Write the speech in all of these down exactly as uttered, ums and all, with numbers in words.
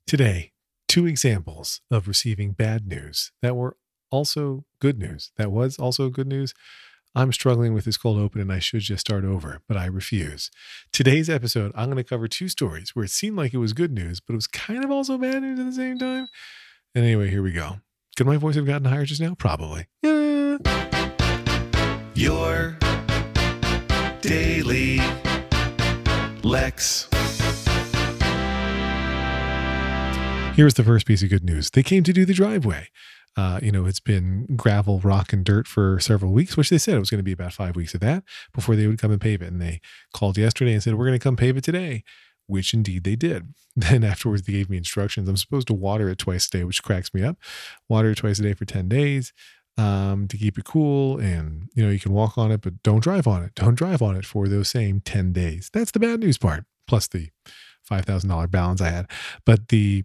Today, two examples of receiving bad news that were also good news. That was also good news. I'm struggling with this cold open and I should just start over, but I refuse. Today's episode, I'm going to cover two stories where it seemed like it was good news, but it was kind of also bad news at the same time. And anyway, here we go. Could my voice have gotten higher just now? Probably. Yeah. Your Daily Lex. Here's the first piece of good news. They came to do the driveway. Uh, you know, it's been gravel, rock, and dirt for several weeks, which they said it was going to be about five weeks of that before they would come and pave it. And they called yesterday and said, we're going to come pave it today, which indeed they did. Then afterwards, they gave me instructions. I'm supposed to water it twice a day, which cracks me up. Water it twice a day for ten days um, to keep it cool. And, you know, you can walk on it, but don't drive on it. Don't drive on it for those same ten days. That's the bad news part, plus the five thousand dollars balance I had. But the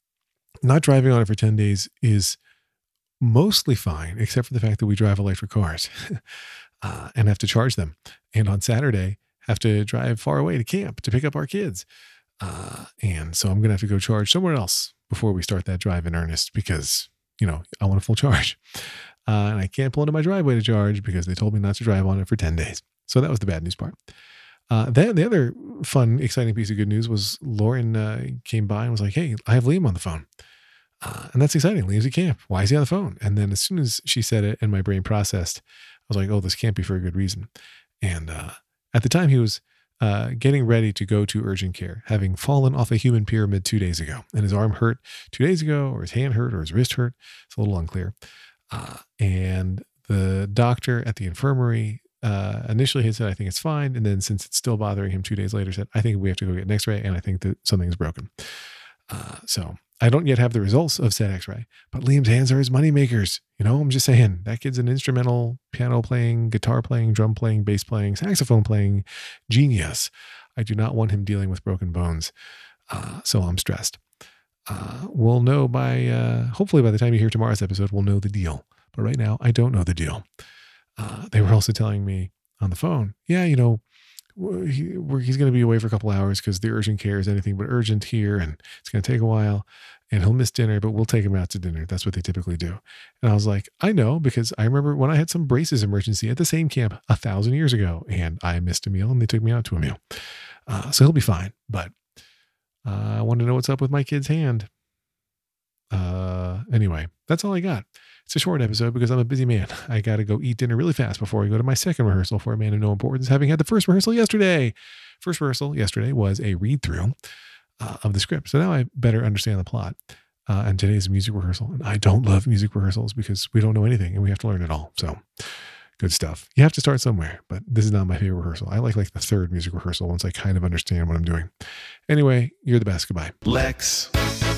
not driving on it for ten days is mostly fine, except for the fact that we drive electric cars uh, and have to charge them. And on Saturday, have to drive far away to camp to pick up our kids. Uh, and so I'm going to have to go charge somewhere else before we start that drive in earnest because, you know, I want a full charge. Uh, and I can't pull into my driveway to charge because they told me not to drive on it for ten days. So that was the bad news part. Uh, then the other fun, exciting piece of good news was Lauren uh, came by and was like, hey, I have Liam on the phone. Uh, and that's exciting. Liam's at camp. Why is he on the phone? And then as soon as she said it and my brain processed, I was like, oh, this can't be for a good reason. And uh, at the time he was uh, getting ready to go to urgent care, having fallen off a human pyramid two days ago. And his arm hurt two days ago, or his hand hurt, or his wrist hurt. It's a little unclear. Uh, and the doctor at the infirmary uh, initially had said, I think it's fine. And then since it's still bothering him two days later, said, I think we have to go get an x-ray. And I think that something's broken. Uh, so I don't yet have the results of said x-ray, but Liam's hands are his money makers. You know, I'm just saying that kid's an instrumental piano playing, guitar playing, drum playing, bass playing, saxophone playing genius. I do not want him dealing with broken bones. Uh, so I'm stressed. Uh, we'll know by, uh, hopefully by the time you hear tomorrow's episode, we'll know the deal. But right now I don't know the deal. Uh, they were also telling me on the phone, yeah, you know, He, he's going to be away for a couple hours because the urgent care is anything but urgent here. And it's going to take a while and he'll miss dinner, but we'll take him out to dinner. That's what they typically do. And I was like, I know, because I remember when I had some braces emergency at the same camp a thousand years ago and I missed a meal and they took me out to a meal. Uh, so he'll be fine. But uh, I want to know what's up with my kid's hand. Uh, anyway, that's all I got. It's a short episode because I'm a busy man. I got to go eat dinner really fast before I go to my second rehearsal for a man of no importance, having had the first rehearsal yesterday. First rehearsal yesterday was a read through uh, of the script. So now I better understand the plot. Uh, and today's a music rehearsal. And I don't love music rehearsals because we don't know anything and we have to learn it all. So good stuff. You have to start somewhere, but this is not my favorite rehearsal. I like like the third music rehearsal once I kind of understand what I'm doing. Anyway, you're the best. Goodbye. Lex.